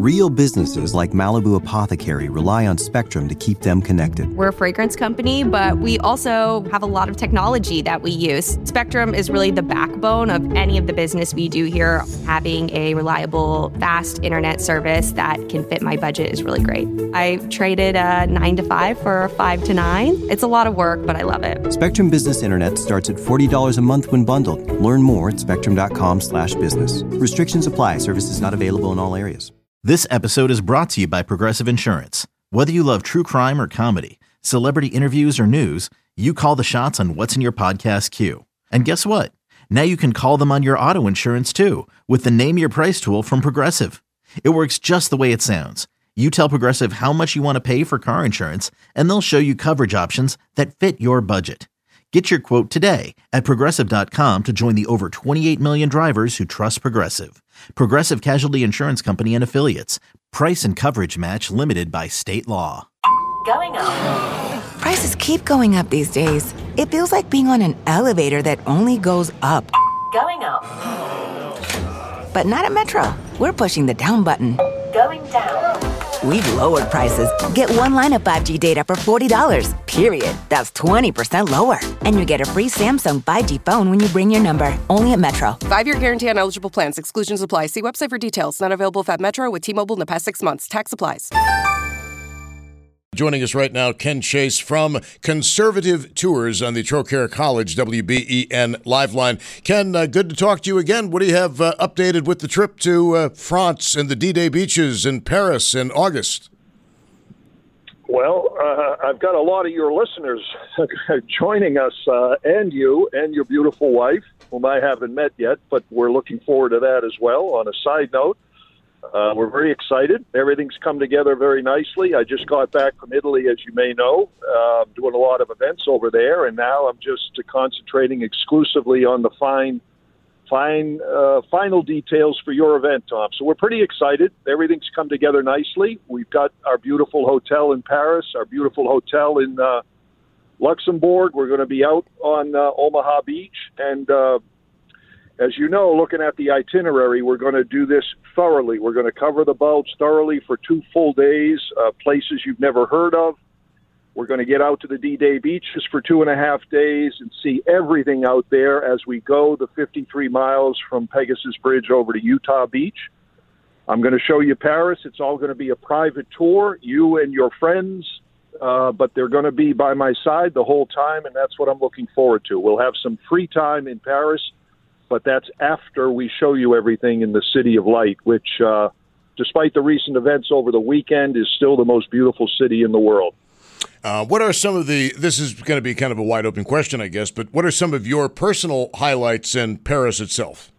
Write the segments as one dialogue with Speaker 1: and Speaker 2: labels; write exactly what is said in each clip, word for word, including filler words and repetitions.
Speaker 1: Real businesses like Malibu Apothecary rely on Spectrum to keep them connected.
Speaker 2: We're a fragrance company, but we also have a lot of technology that we use. Spectrum is really the backbone of any of the business we do here. Having a reliable, fast internet service that can fit my budget is really great. I traded a nine to five for a five to nine. It's a lot of work, but I love it.
Speaker 1: Spectrum Business Internet starts at forty dollars a month when bundled. Learn more at spectrum.com slash business. Restrictions apply. Services not available in all areas.
Speaker 3: This episode is brought to you by Progressive Insurance. Whether you love true crime or comedy, celebrity interviews or news, you call the shots on what's in your podcast queue. And guess what? Now you can call them on your auto insurance too with the Name Your Price tool from Progressive. It works just the way it sounds. You tell Progressive how much you want to pay for car insurance, and they'll show you coverage options that fit your budget. Get your quote today at Progressive dot com to join the over twenty-eight million drivers who trust Progressive. Progressive Casualty Insurance Company and Affiliates. Price and coverage match limited by state law.
Speaker 4: Going up.
Speaker 5: Prices keep going up these days. It feels like being on an elevator that only goes up.
Speaker 4: Going up.
Speaker 5: But not at Metro. We're pushing the down button.
Speaker 4: Going down.
Speaker 5: We've lowered prices. Get one line of five G data for forty dollars, period. That's twenty percent lower. And you get a free Samsung five G phone when you bring your number. Only at Metro.
Speaker 6: Five-year guarantee on eligible plans. Exclusions apply. See website for details. Not available at Metro with T-Mobile in the past six months. Tax applies.
Speaker 7: Joining us right now, Ken Chase from Conservative Tours on the Trocaire College W B E N Live Line. Ken, uh, good to talk to you again. What do you have uh, updated with the trip to uh, France and the D-Day beaches in Paris in August?
Speaker 8: Well, uh, I've got a lot of your listeners joining us, uh, and you and your beautiful wife, whom I haven't met yet, but we're looking forward to that as well. On a side note, Uh, we're very excited. Everything's come together very nicely. I just got back from Italy, as you may know, uh, doing a lot of events over there, and now I'm just uh, concentrating exclusively on the fine, fine, uh, final details for your event, Tom. So we're pretty excited. Everything's come together nicely. We've got our beautiful hotel in Paris, our beautiful hotel in uh, Luxembourg. We're going to be out on uh, Omaha Beach, and uh, as you know, looking at the itinerary, we're going to do this thoroughly. We're going to cover the Bulge thoroughly for two full days, uh, places you've never heard of. We're going to get out to the D-Day beaches for two and a half days and see everything out there as we go the fifty-three miles from Pegasus Bridge over to Utah Beach. I'm going to show you Paris. It's all going to be a private tour, you and your friends, uh, but they're going to be by my side the whole time, and that's what I'm looking forward to. We'll have some free time in Paris, but that's after we show you everything in the City of Light, which, uh, despite the recent events over the weekend, is still the most beautiful city in the world.
Speaker 7: Uh, what are some of the, this is going to be kind of a wide open question, I guess, but what are some of your personal highlights in Paris itself?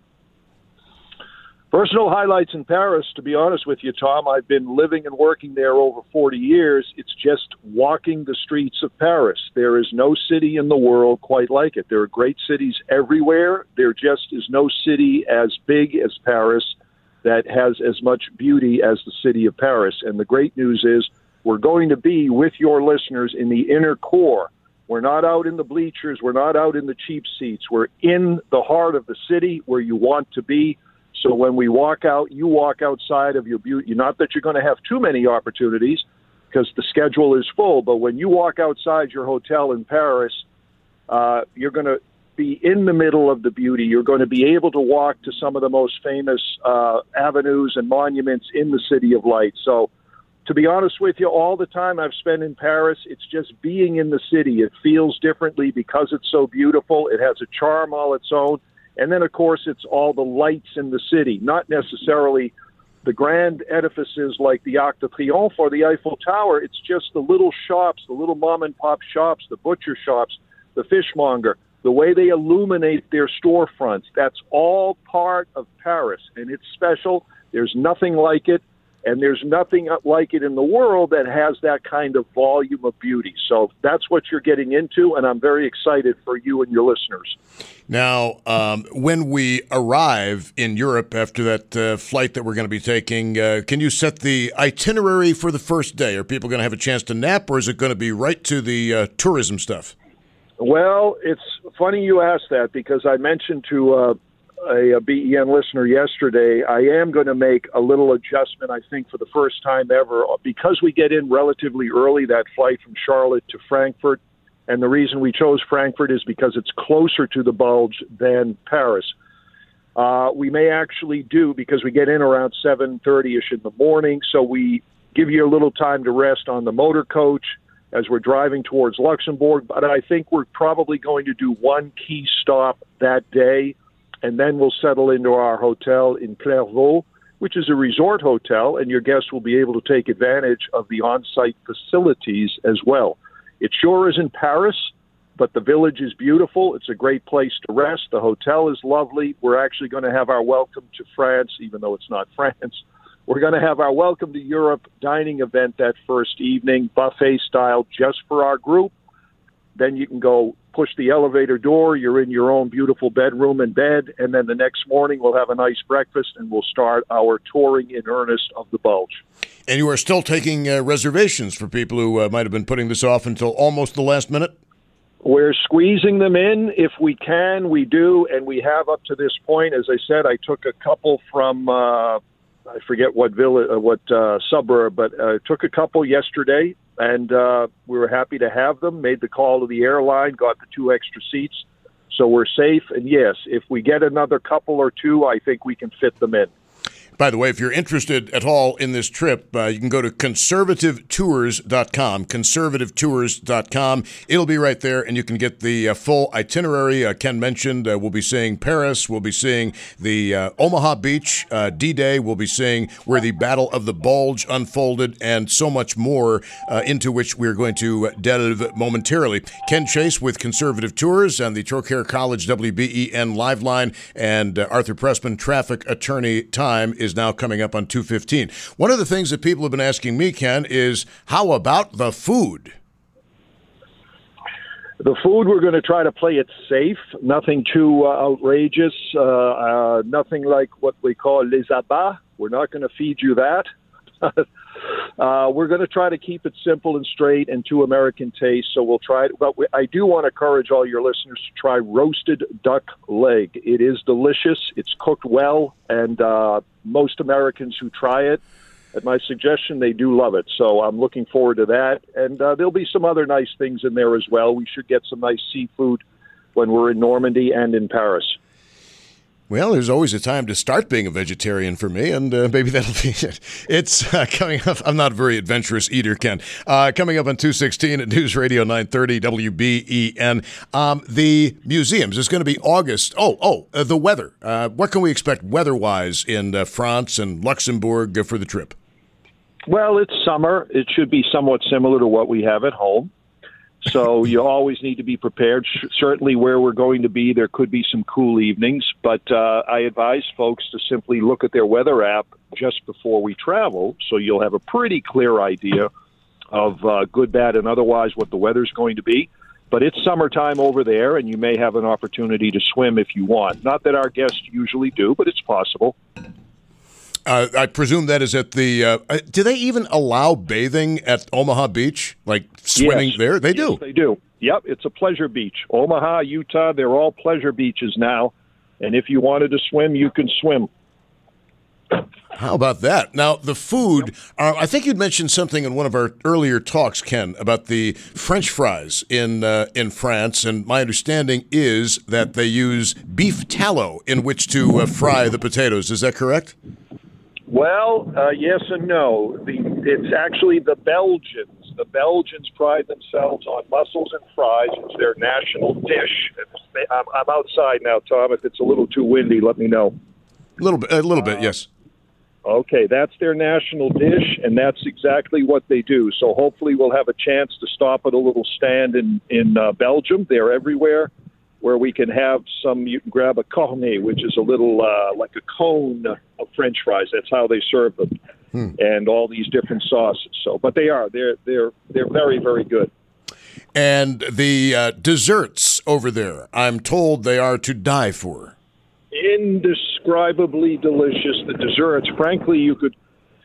Speaker 8: Personal highlights in Paris, to be honest with you, Tom, I've been living and working there over forty years. It's just walking the streets of Paris. There is no city in the world quite like it. There are great cities everywhere. There just is no city as big as Paris that has as much beauty as the city of Paris. And the great news is we're going to be with your listeners in the inner core. We're not out in the bleachers. We're not out in the cheap seats. We're in the heart of the city where you want to be. So when we walk out, you walk outside of your beauty. Not that you're going to have too many opportunities because the schedule is full, but when you walk outside your hotel in Paris, uh, you're going to be in the middle of the beauty. You're going to be able to walk to some of the most famous uh, avenues and monuments in the City of Light. So to be honest with you, all the time I've spent in Paris, it's just being in the city. It feels differently because it's so beautiful. It has a charm all its own. And then, of course, it's all the lights in the city, not necessarily the grand edifices like the Arc de Triomphe or the Eiffel Tower. It's just the little shops, the little mom-and-pop shops, the butcher shops, the fishmonger, the way they illuminate their storefronts. That's all part of Paris, and it's special. There's nothing like it, and there's nothing like it in the world that has that kind of volume of beauty. So that's what you're getting into, and I'm very excited for you and your listeners.
Speaker 7: Now, um, when we arrive in Europe after that uh, flight that we're going to be taking, uh, can you set the itinerary for the first day? Are people going to have a chance to nap, or is it going to be right to the uh, tourism stuff?
Speaker 8: Well, it's funny you ask that because I mentioned to uh, a, a B E N listener yesterday, I am going to make a little adjustment, I think, for the first time ever. Because we get in relatively early, that flight from Charlotte to Frankfurt, and the reason we chose Frankfurt is because it's closer to the Bulge than Paris. Uh, we may actually do, because we get in around seven thirty-ish in the morning, so we give you a little time to rest on the motor coach as we're driving towards Luxembourg. But I think we're probably going to do one key stop that day, and then we'll settle into our hotel in Clairvaux, which is a resort hotel, and your guests will be able to take advantage of the on-site facilities as well. It sure isn't Paris, but the village is beautiful. It's a great place to rest. The hotel is lovely. We're actually going to have our welcome to France, even though it's not France. We're going to have our welcome to Europe dining event that first evening, buffet style, just for our group. Then you can go push the elevator door. You're in your own beautiful bedroom and bed. And then the next morning, we'll have a nice breakfast, and we'll start our touring in earnest of the Bulge.
Speaker 7: And you are still taking uh, reservations for people who uh, might have been putting this off until almost the last minute?
Speaker 8: We're squeezing them in. If we can, we do. And we have up to this point. As I said, I took a couple from, uh, I forget what village, uh, what uh, suburb, but I uh, took a couple yesterday. And uh, we were happy to have them, made the call to the airline, got the two extra seats. So we're safe. And yes, if we get another couple or two, I think we can fit them in.
Speaker 7: By the way, if you're interested at all in this trip, uh, you can go to conservative tours dot com, conservative tours dot com. It'll be right there, and you can get the uh, full itinerary. Uh, Ken mentioned uh, we'll be seeing Paris. We'll be seeing the uh, Omaha Beach, uh, D-Day. We'll be seeing where the Battle of the Bulge unfolded, and so much more, uh, into which we're going to delve momentarily. Ken Chase with Conservative Tours and the Trocaire College W B E N Live Line, and uh, Arthur Pressman, traffic attorney. Time is now coming up on two fifteen. One of the things that people have been asking me, Ken, is how about the food?
Speaker 8: The food, we're going to try to play it safe, nothing too uh, outrageous, uh, uh, nothing like what we call les abats. We're not going to feed you that. uh, we're going to try to keep it simple and straight and to American taste, so we'll try it. But we, I do want to encourage all your listeners to try roasted duck leg. It is delicious. It's cooked well, and uh, most Americans who try it, at my suggestion, they do love it. So I'm looking forward to that. And uh, there'll be some other nice things in there as well. We should get some nice seafood when we're in Normandy and in Paris.
Speaker 7: Well, there's always a time to start being a vegetarian for me, and uh, maybe that'll be it. It's uh, coming up. I'm not a very adventurous eater, Ken. Uh, coming up on two sixteen at News Radio nine thirty W B E N. Um, the museums is going to be August. Oh, oh, uh, the weather. Uh, what can we expect weather-wise in uh, France and Luxembourg uh, for the trip?
Speaker 8: Well, it's summer. It should be somewhat similar to what we have at home. So you always need to be prepared. Certainly where we're going to be, there could be some cool evenings, but uh, I advise folks to simply look at their weather app just before we travel, so you'll have a pretty clear idea of uh, good, bad, and otherwise what the weather's going to be. But it's summertime over there, and you may have an opportunity to swim if you want. Not that our guests usually do, but it's possible.
Speaker 7: Uh, I presume that is at the. Uh, do they even allow bathing at Omaha Beach, like swimming
Speaker 8: yes.
Speaker 7: there? They
Speaker 8: yes,
Speaker 7: do.
Speaker 8: They do. Yep, it's a pleasure beach. Omaha, Utah, they're all pleasure beaches now. And if you wanted to swim, you can swim.
Speaker 7: How about that? Now, the food, uh, I think you'd mentioned something in one of our earlier talks, Ken, about the French fries in uh, in France, and my understanding is that they use beef tallow in which to uh, fry the potatoes. Is that correct?
Speaker 8: Well, uh, yes and no. The, it's actually the Belgians. The Belgians pride themselves on mussels and fries. It's their national dish. I'm, I'm outside now, Tom. If it's a little too windy, let me know.
Speaker 7: A little bit, a little bit, yes.
Speaker 8: Okay, that's their national dish, and that's exactly what they do. So hopefully we'll have a chance to stop at a little stand in, in uh, Belgium. They're everywhere, where we can have some, you can grab a cornet, which is a little, uh, like a cone of French fries. That's how they serve them, hmm. and all these different sauces. So, but they are, they're, they're, they're very, very good.
Speaker 7: And the uh, desserts over there, I'm told they are to die for.
Speaker 8: Indescribably delicious. The desserts, frankly, you could,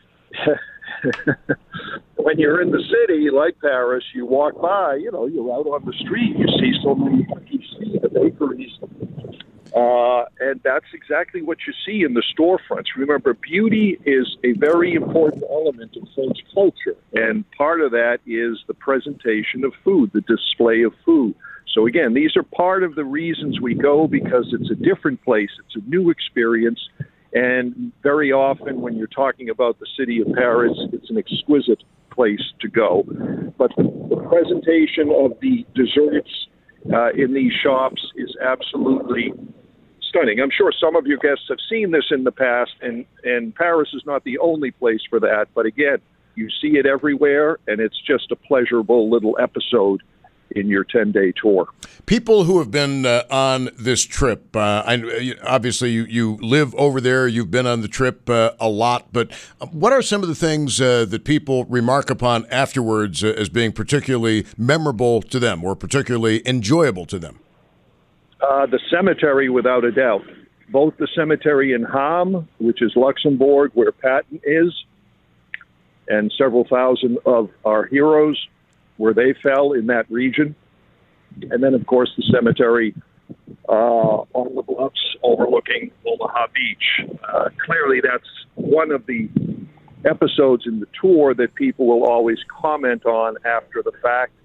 Speaker 8: when you're in the city like Paris, you walk by, you know, you're out on the street, you see so many, you see the bakeries, Uh, and that's exactly what you see in the storefronts. Remember, beauty is a very important element of French culture, and part of that is the presentation of food, the display of food. So again, these are part of the reasons we go, because it's a different place, it's a new experience, and very often when you're talking about the city of Paris, it's an exquisite place to go. But the, the presentation of the desserts uh, in these shops is absolutely stunning. I'm sure some of your guests have seen this in the past, and, and Paris is not the only place for that. But again, you see it everywhere, and it's just a pleasurable little episode in your ten-day tour.
Speaker 7: People who have been uh, on this trip, uh, I, obviously you, you live over there, you've been on the trip uh, a lot, but what are some of the things uh, that people remark upon afterwards uh, as being particularly memorable to them or particularly enjoyable to them?
Speaker 8: Uh, the cemetery, without a doubt. Both the cemetery in Ham, which is Luxembourg, where Patton is, and several thousand of our heroes, where they fell in that region. And then, of course, the cemetery uh, on the bluffs overlooking Omaha Beach. Uh, clearly, that's one of the episodes in the tour that people will always comment on after the fact.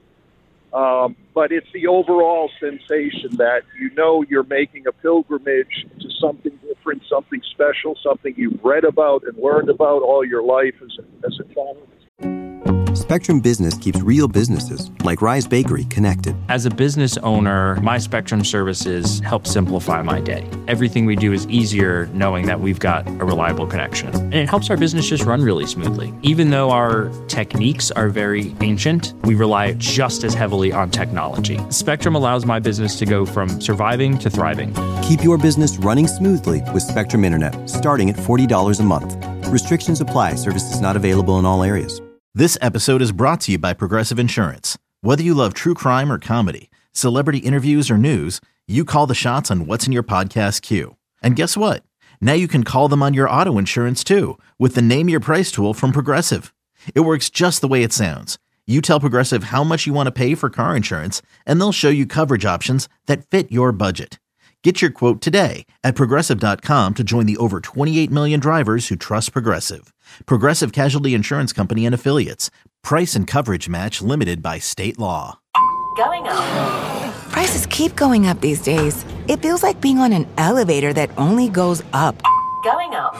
Speaker 8: Um, but it's the overall sensation that you know you're making a pilgrimage to something different, something special, something you've read about and learned about all your life as a, as a child.
Speaker 1: Spectrum Business keeps real businesses, like Rise Bakery, connected.
Speaker 9: As a business owner, my Spectrum services help simplify my day. Everything we do is easier knowing that we've got a reliable connection. And it helps our business just run really smoothly. Even though our techniques are very ancient, we rely just as heavily on technology. Spectrum allows my business to go from surviving to thriving.
Speaker 1: Keep your business running smoothly with Spectrum Internet, starting at forty dollars a month. Restrictions apply. Services not available in all areas.
Speaker 3: This episode is brought to you by Progressive Insurance. Whether you love true crime or comedy, celebrity interviews or news, you call the shots on what's in your podcast queue. And guess what? Now you can call them on your auto insurance too, with the Name Your Price tool from Progressive. It works just the way it sounds. You tell Progressive how much you want to pay for car insurance, and they'll show you coverage options that fit your budget. Get your quote today at Progressive dot com to join the over twenty-eight million drivers who trust Progressive. Progressive Casualty Insurance Company and Affiliates. Price and coverage match limited by state law.
Speaker 4: Going up.
Speaker 5: Prices keep going up these days. It feels like being on an elevator that only goes up.
Speaker 4: Going up.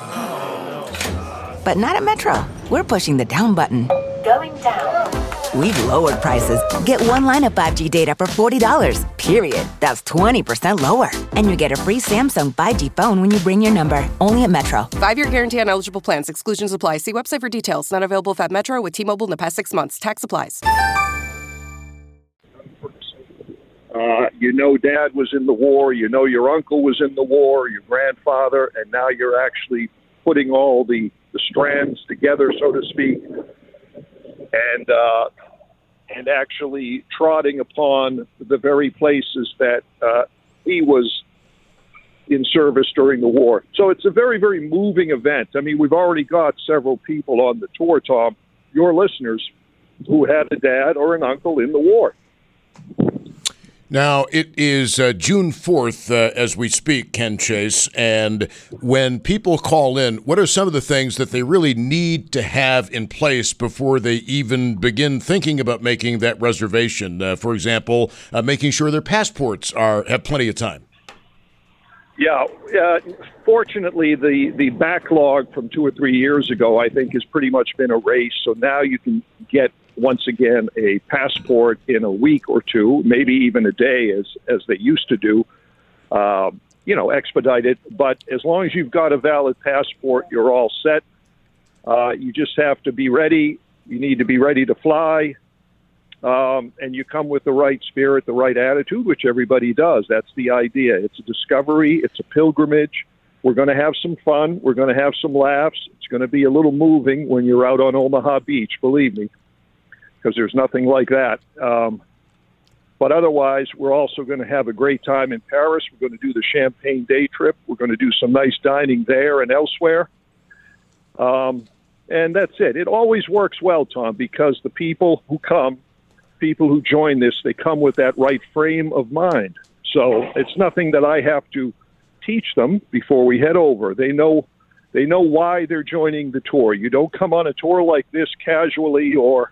Speaker 5: But not at Metro. We're pushing the down button.
Speaker 4: Going down.
Speaker 5: We've lowered prices. Get one line of five G data for forty dollars, period. That's twenty percent lower. And you get a free Samsung five G phone when you bring your number. Only at Metro.
Speaker 6: Five-year guarantee on eligible plans. Exclusions apply. See website for details. Not available if at Metro with T-Mobile in the past six months. Tax applies.
Speaker 8: Uh, you know Dad was in the war. You know your uncle was in the war, your grandfather, and now you're actually putting all the, the strands together, so to speak, and uh, and actually trotting upon the very places that uh, he was in service during the war. So it's a very, very moving event. I mean, we've already got several people on the tour, Tom, your listeners, who had a dad or an uncle in the war.
Speaker 7: Now, it is uh, June fourth uh, as we speak, Ken Chase, and when people call in, what are some of the things that they really need to have in place before they even begin thinking about making that reservation? Uh, for example, uh, making sure their passports are have plenty of time.
Speaker 8: Yeah, uh, fortunately, the, the backlog from two or three years ago, I think, has pretty much been erased. So now you can get, once again, a passport in a week or two, maybe even a day, as as they used to do, uh, you know, expedited. But as long as you've got a valid passport, you're all set. Uh, you just have to be ready. You need to be ready to fly. Um, and you come with the right spirit, the right attitude, which everybody does. That's the idea. It's a discovery. It's a pilgrimage. We're going to have some fun. We're going to have some laughs. It's going to be a little moving when you're out on Omaha Beach, believe me, because there's nothing like that. Um, but otherwise, we're also going to have a great time in Paris. We're going to do the Champagne day trip. We're going to do some nice dining there and elsewhere. Um, and that's it. It always works well, Tom, because the people who come, people who join this, they come with that right frame of mind. So it's nothing that I have to teach them before we head over. They know they know why they're joining the tour. You don't come on a tour like this casually or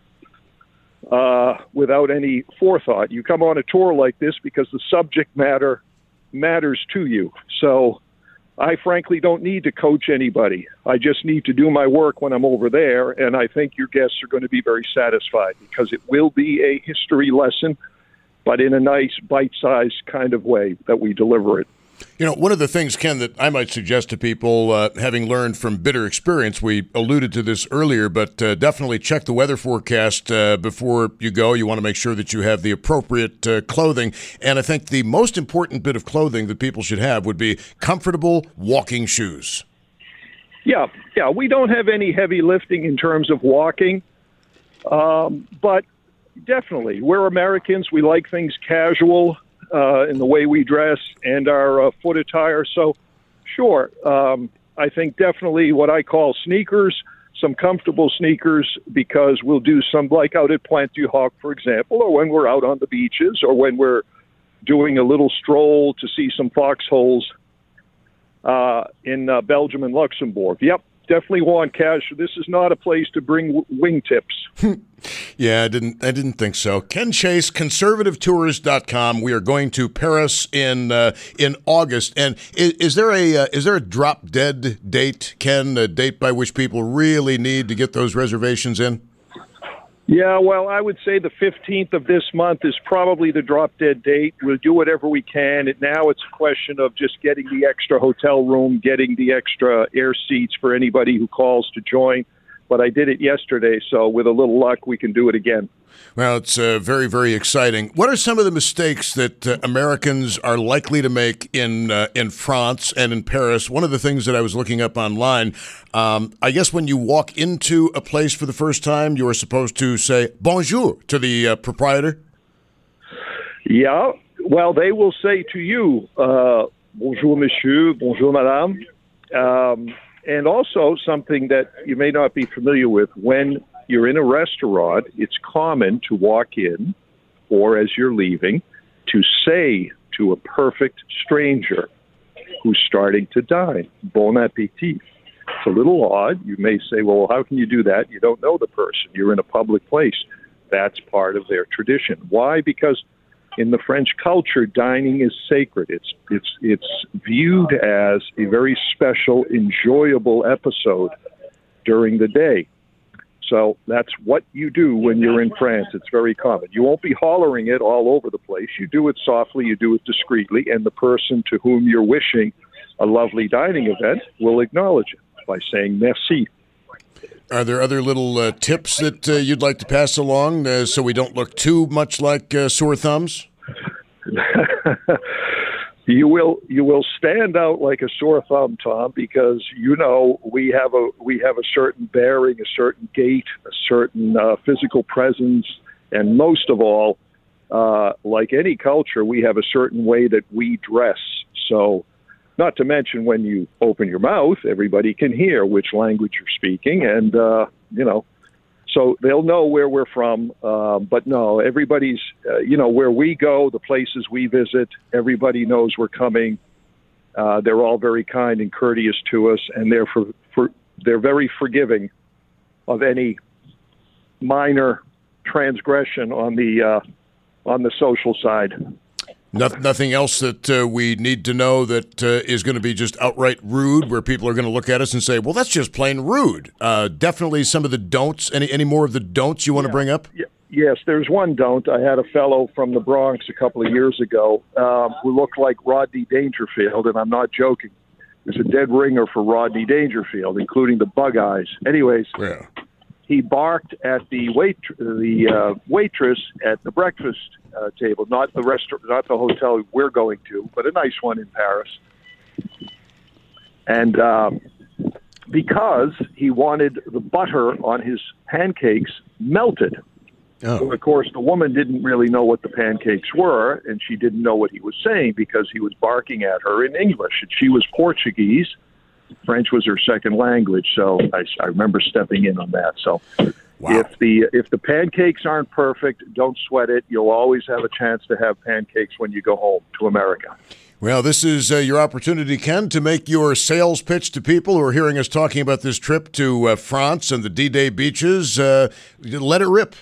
Speaker 8: uh, without any forethought. You come on a tour like this because the subject matter matters to you. So I frankly don't need to coach anybody. I just need to do my work when I'm over there, and I think your guests are going to be very satisfied because it will be a history lesson, but in a nice bite-sized kind of way that we deliver it.
Speaker 7: You know, one of the things, Ken, that I might suggest to people, uh, having learned from bitter experience, we alluded to this earlier, but uh, definitely check the weather forecast uh, before you go. You want to make sure that you have the appropriate uh, clothing. And I think the most important bit of clothing that people should have would be comfortable walking shoes.
Speaker 8: Yeah, yeah. We don't have any heavy lifting in terms of walking, um, but definitely, we're Americans. We like things casual. Uh, in the way we dress and our uh, foot attire. So, sure, um, I think definitely what I call sneakers, some comfortable sneakers, because we'll do some, like out at Pointe du Hoc, for example, or when we're out on the beaches, or when we're doing a little stroll to see some foxholes uh, in uh, Belgium and Luxembourg. Yep, definitely want casual. This is not a place to bring w- wingtips.
Speaker 7: Yeah, I didn't. I didn't think so. Ken Chase, conservative tours dot com. We are going to Paris in uh, in August, and is, is there a uh, is there a drop dead date, Ken? A date by which people really need to get those reservations in?
Speaker 8: Yeah, well, I would say the fifteenth of this month is probably the drop dead date. We'll do whatever we can. And now it's a question of just getting the extra hotel room, getting the extra air seats for anybody who calls to join. But I did it yesterday, so with a little luck, we can do it again.
Speaker 7: Well, it's uh, very, very exciting. What are some of the mistakes that uh, Americans are likely to make in uh, in France and in Paris? One of the things that I was looking up online, um, I guess when you walk into a place for the first time, you are supposed to say bonjour to the uh, proprietor.
Speaker 8: Yeah, well, they will say to you, uh, bonjour, monsieur, bonjour, madame. Um And also something that you may not be familiar with, when you're in a restaurant, it's common to walk in, or as you're leaving, to say to a perfect stranger who's starting to dine, bon appetit. It's a little odd. You may say, well, how can you do that? You don't know the person. You're in a public place. That's part of their tradition. Why? Because in the French culture, dining is sacred. It's it's it's viewed as a very special, enjoyable episode during the day. So that's what you do when you're in France. It's very common. You won't be hollering it all over the place. You do it softly, you do it discreetly, and the person to whom you're wishing a lovely dining event will acknowledge it by saying merci.
Speaker 7: Are there other little uh, tips that uh, you'd like to pass along uh, so we don't look too much like uh, sore thumbs?
Speaker 8: You will you will stand out like a sore thumb, Tom, because you know we have a we have a certain bearing, a certain gait, a certain uh, physical presence, and most of all, uh, like any culture, we have a certain way that we dress. So, not to mention when you open your mouth, everybody can hear which language you're speaking, and uh, you know. So they'll know where we're from, uh, but no, everybody's, uh, you know, where we go, the places we visit, everybody knows we're coming. Uh, they're all very kind and courteous to us, and they're for, for they're very forgiving of any minor transgression on the uh, on the social side.
Speaker 7: Nothing else that uh, we need to know that uh, is going to be just outright rude, where people are going to look at us and say, well, that's just plain rude. Uh, definitely some of the don'ts. Any any more of the don'ts you want
Speaker 8: yeah.
Speaker 7: to bring up?
Speaker 8: Yeah. Yes, there's one don't. I had a fellow from the Bronx a couple of years ago um, who looked like Rodney Dangerfield, and I'm not joking. There's a dead ringer for Rodney Dangerfield, including the bug eyes. Anyways,
Speaker 7: yeah.
Speaker 8: He barked at the wait the uh, waitress at the breakfast uh, table, not the restaurant, not the hotel we're going to, but a nice one in Paris. And um, because he wanted the butter on his pancakes melted. Oh. So, of course, the woman didn't really know what the pancakes were, and she didn't know what he was saying because he was barking at her in English, and she was Portuguese. French was her second language, so I, I remember stepping in on that. So
Speaker 7: Wow.
Speaker 8: If the if the pancakes aren't perfect, don't sweat it. You'll always have a chance to have pancakes when you go home to America.
Speaker 7: Well, this is uh, your opportunity, Ken, to make your sales pitch to people who are hearing us talking about this trip to uh, France and the D-Day beaches. Uh, let it rip.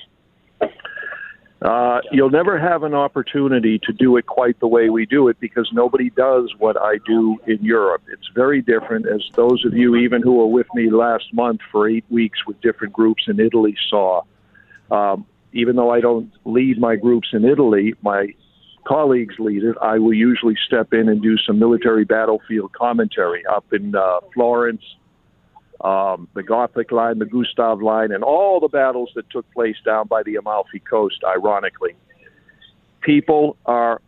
Speaker 8: Uh, you'll never have an opportunity to do it quite the way we do it because nobody does what I do in Europe. It's very different, as those of you even who were with me last month for eight weeks with different groups in Italy saw. Um, even though I don't lead my groups in Italy, my colleagues lead it. I will usually step in and do some military battlefield commentary up in uh, Florence, Um, the Gothic Line, the Gustav Line, and all the battles that took place down by the Amalfi Coast, ironically. People are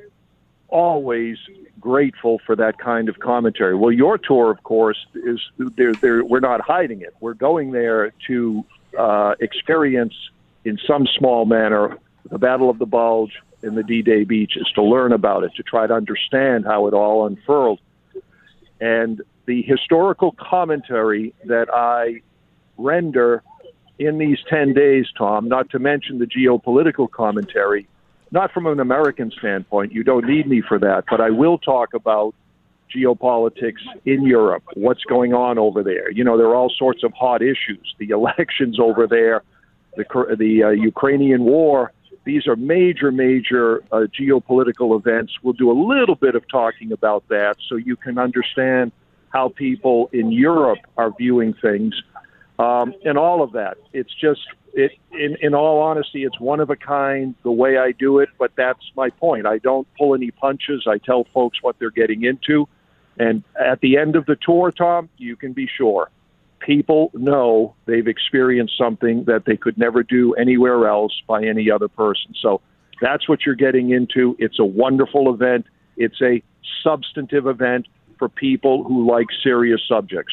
Speaker 8: always grateful for that kind of commentary. Well, your tour, of course, is they're, they're, we're not hiding it. We're going there to uh, experience, in some small manner, the Battle of the Bulge and the D-Day beaches, to learn about it, to try to understand how it all unfurled. And the historical commentary that I render in these ten days, Tom, not to mention the geopolitical commentary, not from an American standpoint, you don't need me for that, but I will talk about geopolitics in Europe, what's going on over there. You know, there are all sorts of hot issues, the elections over there, the, the uh, Ukrainian war. These are major, major uh, geopolitical events. We'll do a little bit of talking about that so you can understand how people in Europe are viewing things, um, and all of that. It's just, it. In, in all honesty, it's one of a kind the way I do it, but that's my point. I don't pull any punches. I tell folks what they're getting into. And at the end of the tour, Tom, you can be sure people know they've experienced something that they could never do anywhere else by any other person. So that's what you're getting into. It's a wonderful event. It's a substantive event for people who like serious subjects.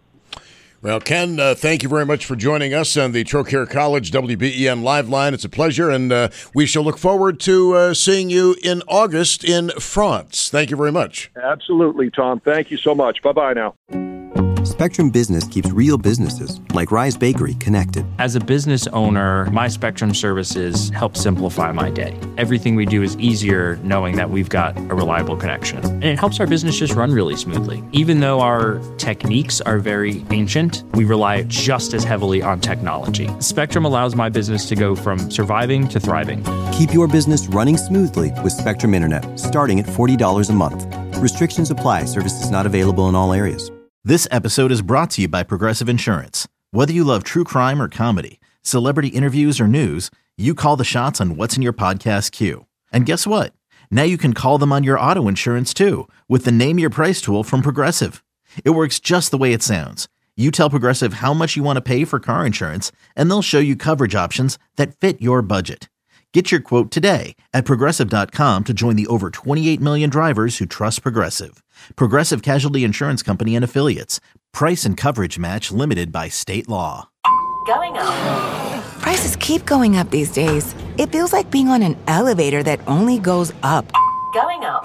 Speaker 7: Well, Ken, uh, thank you very much for joining us on the Trocaire College W B E N Live Line. It's a pleasure, and uh, we shall look forward to uh, seeing you in August in France. Thank you very much.
Speaker 8: Absolutely, Tom. Thank you so much. Bye-bye now.
Speaker 1: Spectrum Business keeps real businesses, like Rise Bakery, connected.
Speaker 9: As a business owner, my Spectrum services help simplify my day. Everything we do is easier knowing that we've got a reliable connection. And it helps our business just run really smoothly. Even though our techniques are very ancient, we rely just as heavily on technology. Spectrum allows my business to go from surviving to thriving.
Speaker 1: Keep your business running smoothly with Spectrum Internet, starting at forty dollars a month. Restrictions apply. Services not available in all areas.
Speaker 3: This episode is brought to you by Progressive Insurance. Whether you love true crime or comedy, celebrity interviews or news, you call the shots on what's in your podcast queue. And guess what? Now you can call them on your auto insurance too with the Name Your Price tool from Progressive. It works just the way it sounds. You tell Progressive how much you want to pay for car insurance, and they'll show you coverage options that fit your budget. Get your quote today at Progressive dot com to join the over twenty-eight million drivers who trust Progressive. Progressive Casualty Insurance Company and Affiliates. Price and coverage match limited by state law.
Speaker 4: Going up.
Speaker 5: Prices keep going up these days. It feels like being on an elevator that only goes up.
Speaker 4: Going up.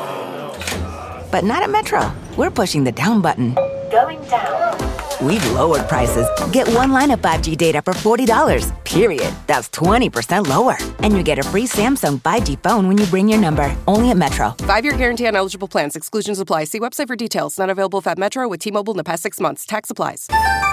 Speaker 5: But not at Metro. We're pushing the down button.
Speaker 4: Going down.
Speaker 5: We've lowered prices. Get one line of five G data for forty dollars, period. That's twenty percent lower. And you get a free Samsung five G phone when you bring your number. Only at Metro.
Speaker 6: Five-year guarantee on eligible plans. Exclusions apply. See website for details. Not available if at Metro with T-Mobile in the past six months. Tax applies.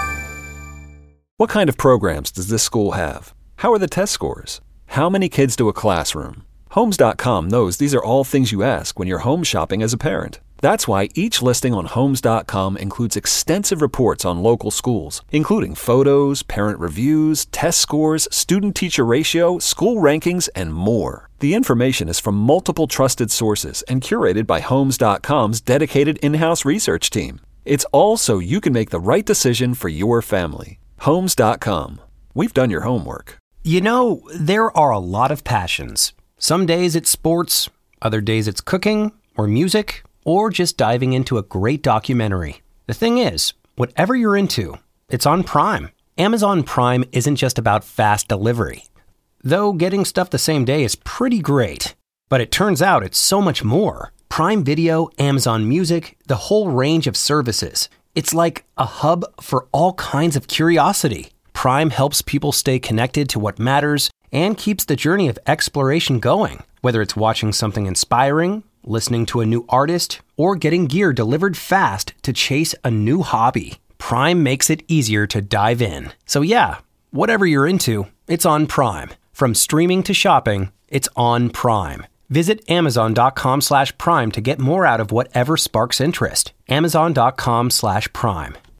Speaker 10: What kind of programs does this school have? How are the test scores? How many kids do a classroom? Homes dot com knows these are all things you ask when you're home shopping as a parent. That's why each listing on Homes dot com includes extensive reports on local schools, including photos, parent reviews, test scores, student-teacher ratio, school rankings, and more. The information is from multiple trusted sources and curated by Homes dot com's dedicated in-house research team. It's all so you can make the right decision for your family. Homes dot com. We've done your homework.
Speaker 11: You know, there are a lot of passions. Some days it's sports, other days it's cooking or music, or just diving into a great documentary. The thing is, whatever you're into, it's on Prime. Amazon Prime isn't just about fast delivery. Though getting stuff the same day is pretty great. But it turns out it's so much more. Prime Video, Amazon Music, the whole range of services. It's like a hub for all kinds of curiosity. Prime helps people stay connected to what matters and keeps the journey of exploration going. Whether it's watching something inspiring, listening to a new artist, or getting gear delivered fast to chase a new hobby, Prime makes it easier to dive in. So yeah, whatever you're into, it's on Prime. From streaming to shopping, it's on Prime. Visit amazon.com slash prime to get more out of whatever sparks interest. Amazon.com slash prime.